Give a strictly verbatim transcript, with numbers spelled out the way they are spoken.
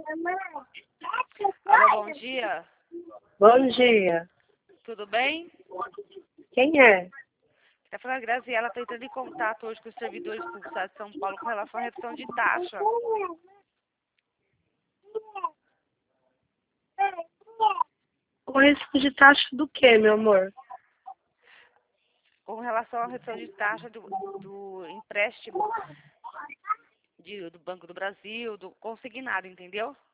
Alô, bom dia. Bom dia. Tudo bem? Quem é? Está falando a Graziela, está entrando em contato hoje com os servidores públicos do Estado de São Paulo com relação à redução de taxa. O risco de taxa do quê, meu amor? Com relação à redução de taxa do, do empréstimo de- do Banco do Brasil, do consignado, entendeu?